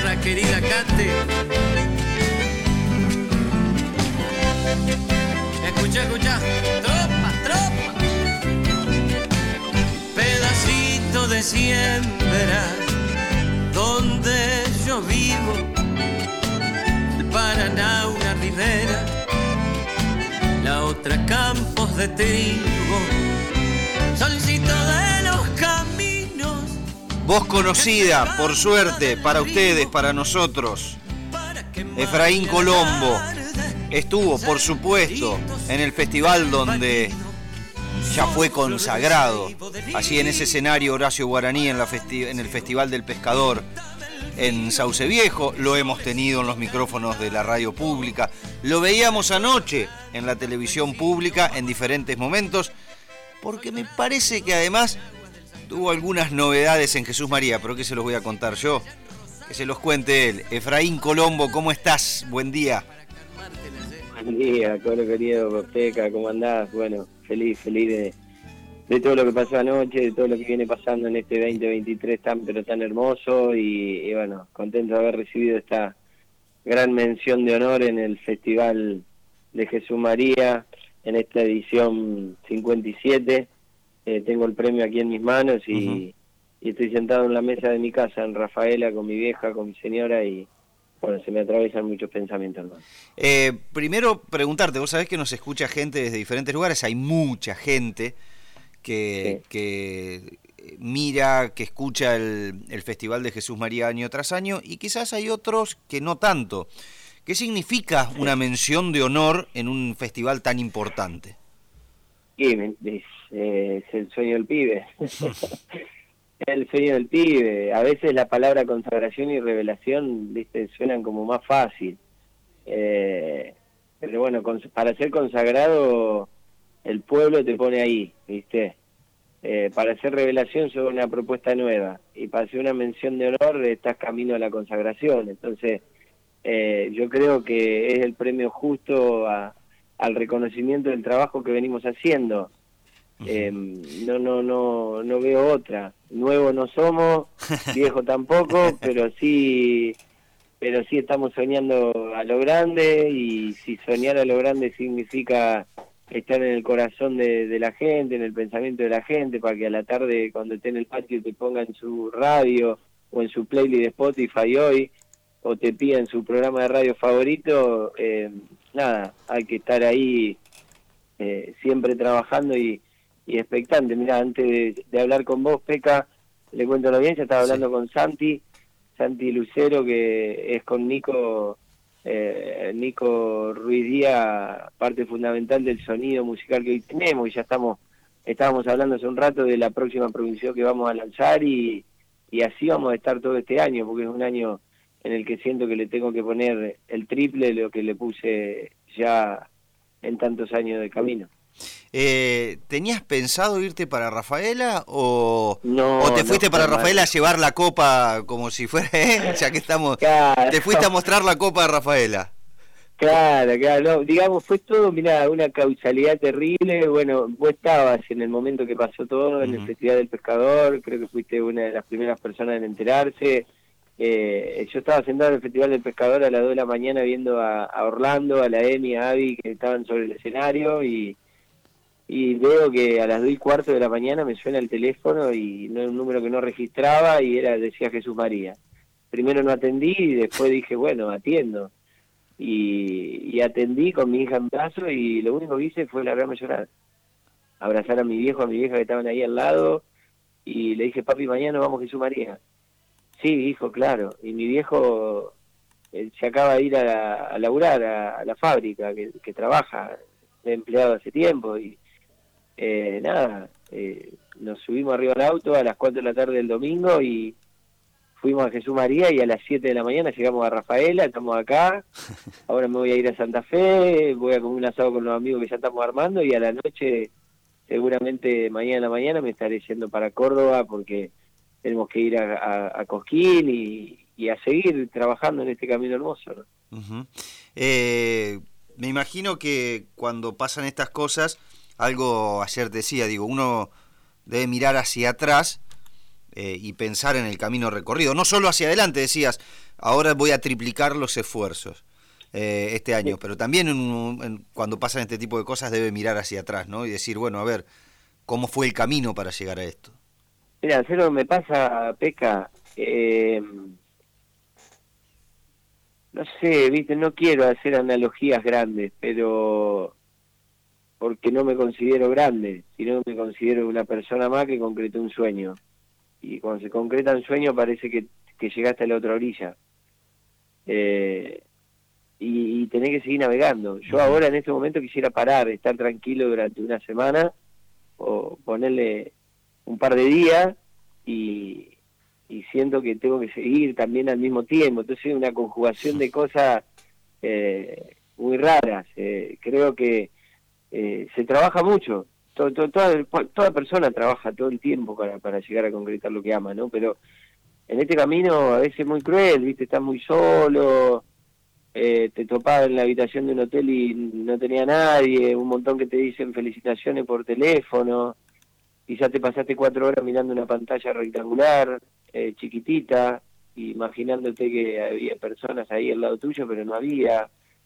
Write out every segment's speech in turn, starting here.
tierra querida cante. Escucha, escucha, tropa, tropa. Pedacito de siembra donde yo vivo, el Paraná una ribera, la otra campos de trigo, solcito de los caminos. Voz conocida, por suerte, para ustedes, para nosotros. Efraín Colombo estuvo, por supuesto, en el festival donde ya fue consagrado. Allí en ese escenario Horacio Guaraní en el Festival del Pescador en Sauce Viejo. Lo hemos tenido en los micrófonos de la radio pública. Lo veíamos anoche en la televisión pública en diferentes momentos, porque me parece que además tuvo algunas novedades en Jesús María, pero que se los voy a contar yo, que se los cuente él. Efraín Colombo, ¿cómo estás? Buen día. Buen día, Colo querido, Peca, ¿cómo andás? Bueno, feliz de todo lo que pasó anoche, de todo lo que viene pasando en este 2023 pero tan hermoso y bueno, contento de haber recibido esta gran mención de honor en el Festival de Jesús María, en esta edición 57. Tengo el premio aquí en mis manos y estoy sentado en la mesa de mi casa, en Rafaela, con mi vieja, con mi señora y bueno, se me atraviesan muchos pensamientos, hermano. Primero preguntarte, vos sabés que nos escucha gente desde diferentes lugares, hay mucha gente que mira, que escucha el Festival de Jesús María año tras año, y quizás hay otros que no tanto. ¿Qué significa una mención de honor en un festival tan importante? Y es el sueño del pibe. El sueño del pibe. A veces la palabra consagración y revelación, viste, suenan como más fácil. Pero bueno, para ser consagrado, el pueblo te pone ahí, viste. Para hacer revelación sos una propuesta nueva. Y para hacer una mención de honor estás camino a la consagración. Entonces, yo creo que es el premio justo al reconocimiento del trabajo que venimos haciendo. No veo otra. Nuevo no somos, viejo tampoco, pero sí estamos soñando a lo grande, y si soñar a lo grande significa estar en el corazón de la gente, en el pensamiento de la gente, para que a la tarde cuando esté en el patio te pongan su radio o en su playlist de Spotify hoy, o te pidan su programa de radio favorito, nada, hay que estar ahí siempre trabajando y expectante. Mirá, antes de hablar con vos, Peca, le cuento la audiencia, estaba hablando con Santi Lucero, que es con Nico Ruiz Díaz, parte fundamental del sonido musical que hoy tenemos, y ya estábamos hablando hace un rato de la próxima producción que vamos a lanzar, y así vamos a estar todo este año, porque es un año en el que siento que le tengo que poner el triple de lo que le puse ya en tantos años de camino. ¿Tenías pensado irte para Rafaela o te fuiste para jamás. Rafaela a llevar la copa como si fuera, ya que estamos, Claro. te fuiste a mostrar la copa de Rafaela? Claro, no, digamos, fue todo, mirá, una causalidad terrible. Bueno, vos estabas en el momento que pasó todo en el Festival del Pescador, creo que fuiste una de las primeras personas en enterarse. Yo estaba sentado en el Festival del Pescador a las 2 de la mañana viendo a Orlando, a la Emi, a Abby, que estaban sobre el escenario, y veo que a las 2:15 de la mañana me suena el teléfono, y no era un número que no registraba, y decía Jesús María. Primero no atendí y después dije, bueno, atiendo. Y atendí con mi hija en brazos, y lo único que hice fue largarme a llorar. Abrazar a mi viejo, a mi vieja que estaban ahí al lado, y le dije, papi, mañana vamos a Jesús María. Sí, hijo, claro. Y mi viejo se acaba de ir a laburar a la fábrica que trabaja, de empleado hace tiempo, y nos subimos arriba al auto a las 4 de la tarde del domingo y fuimos a Jesús María, y a las 7 de la mañana llegamos a Rafaela, estamos acá. Ahora me voy a ir a Santa Fe, voy a comer un asado con los amigos que ya estamos armando, y a la noche, seguramente mañana en la mañana, me estaré yendo para Córdoba, porque tenemos que ir a Cosquín y a seguir trabajando en este camino hermoso, ¿no? Uh-huh. Me imagino que cuando pasan estas cosas, algo ayer decía, digo, uno debe mirar hacia atrás y pensar en el camino recorrido. No solo hacia adelante, decías, ahora voy a triplicar los esfuerzos este año, pero también cuando pasan este tipo de cosas debe mirar hacia atrás, ¿no? Y decir, bueno, a ver, ¿cómo fue el camino para llegar a esto? Mira, Cero, me pasa, Peca, no sé, viste, no quiero hacer analogías grandes, pero porque no me considero grande, sino me considero una persona más que concretó un sueño. Y cuando se concreta un sueño parece que llegaste a la otra orilla. Y tenés que seguir navegando. Yo ahora en este momento quisiera parar, estar tranquilo durante una semana, o ponerle un par de días, y siento que tengo que seguir también al mismo tiempo. Entonces es una conjugación de cosas muy raras. Creo que se trabaja mucho. Toda persona trabaja todo el tiempo para llegar a concretar lo que ama, ¿no? Pero en este camino a veces es muy cruel, ¿viste? Estás muy solo, te topás en la habitación de un hotel y no tenía nadie, un montón que te dicen felicitaciones por teléfono, quizás te pasaste 4 horas mirando una pantalla rectangular, chiquitita, imaginándote que había personas ahí al lado tuyo, pero no había.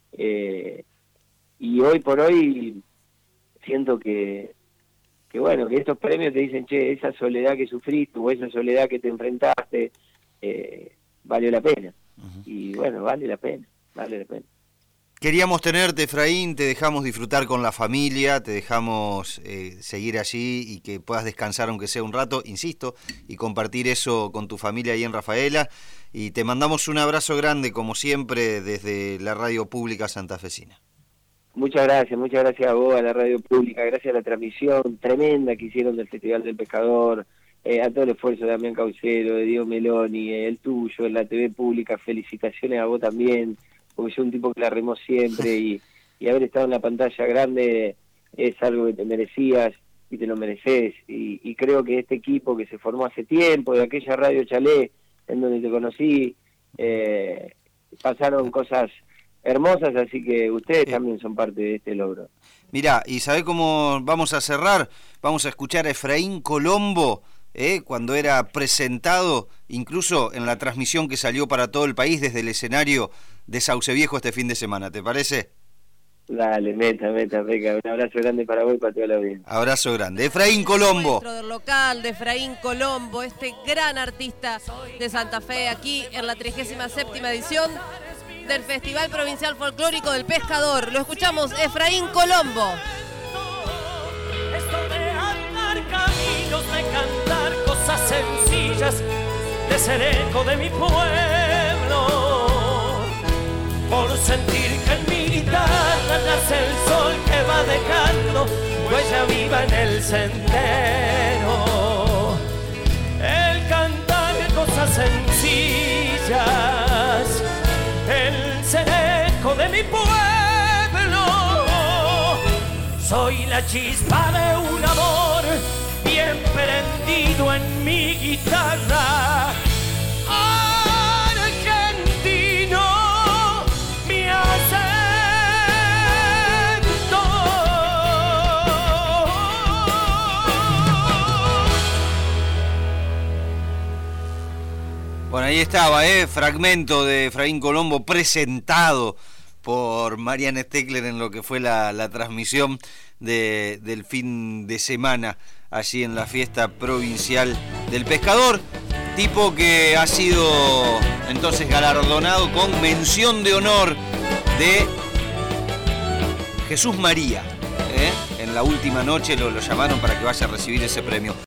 Y hoy por hoy siento que bueno, que estos premios te dicen, che, esa soledad que sufriste o esa soledad que te enfrentaste, valió la pena. Uh-huh. Y bueno, vale la pena. Queríamos tenerte, Efraín, te dejamos disfrutar con la familia, te dejamos seguir allí y que puedas descansar aunque sea un rato, insisto, y compartir eso con tu familia ahí en Rafaela. Y te mandamos un abrazo grande, como siempre, desde la Radio Pública Santafesina. Muchas gracias a vos, a la Radio Pública, gracias a la transmisión tremenda que hicieron del Festival del Pescador, a todo el esfuerzo de Damián Caucero, de Diego Meloni, el tuyo, en la TV Pública, felicitaciones a vos también, porque soy un tipo que la remó siempre y haber estado en la pantalla grande es algo que te merecías y te lo mereces, y creo que este equipo que se formó hace tiempo, de aquella Radio Chalet en donde te conocí, pasaron cosas hermosas, así que ustedes también son parte de este logro. Mirá, ¿y sabés cómo vamos a cerrar? Vamos a escuchar a Efraín Colombo, cuando era presentado, incluso en la transmisión que salió para todo el país desde el escenario de Sauce Viejo este fin de semana, ¿te parece? Dale, meta, Peca, un abrazo grande para vos y para toda la audiencia. Abrazo grande. Efraín Colombo. Del local de Efraín Colombo, este gran artista de Santa Fe, aquí en la 37ª edición del Festival Provincial Folclórico del Pescador. Lo escuchamos, Efraín Colombo. Esto de andar caminos, de cantar cosas sencillas, de ser eco de mi pueblo, por sentir que en mi guitarra nace el sol que va dejando huella viva en el sendero. El cantar cosas sencillas, el ser eco de mi pueblo. Soy la chispa de un amor bien prendido en mi guitarra. Argentino, mi acento. Bueno, ahí estaba, fragmento de Efraín Colombo presentado por Marian Steckler en lo que fue la transmisión del fin de semana allí en la fiesta provincial del pescador, tipo que ha sido entonces galardonado con mención de honor de Jesús María, en la última noche lo llamaron para que vaya a recibir ese premio.